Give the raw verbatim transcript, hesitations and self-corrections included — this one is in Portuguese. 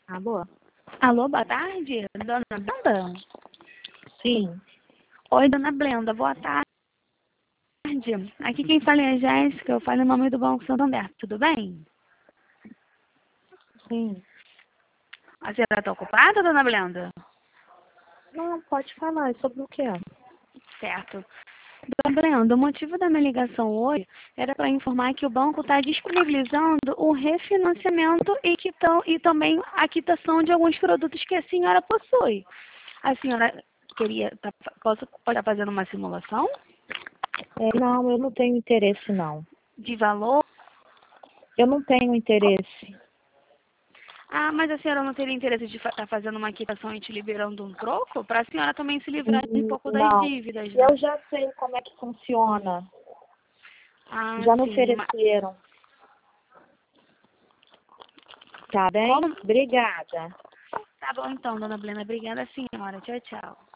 Alô? Alô, boa tarde, dona Brenda? Sim. Oi, dona Brenda, boa tarde. Aqui quem fala é a Jéssica, eu falo em nome do Banco Santander, tudo bem? Sim. A senhora está ocupada, dona Brenda? Não, pode falar. É sobre o quê? Certo. Dona Brenda, o motivo da minha ligação hoje era para informar que o banco está disponibilizando o refinanciamento e, quitão, e também a quitação de alguns produtos que a senhora possui. A senhora queria, tá, posso, pode estar fazendo uma simulação É, não, eu não tenho interesse, não. de valor? Eu não tenho interesse. Ah, mas a senhora não teria interesse de estar fa tá fazendo uma quitação e te liberando um troco? Para a senhora também se livrar de um Hum, pouco das Não. dívidas, né? Eu já sei como é que funciona. Ah, Já me sim. Mas ofereceram. Tá bem? como? Obrigada. Tá bom então, dona Blena. Obrigada, senhora. Tchau, tchau.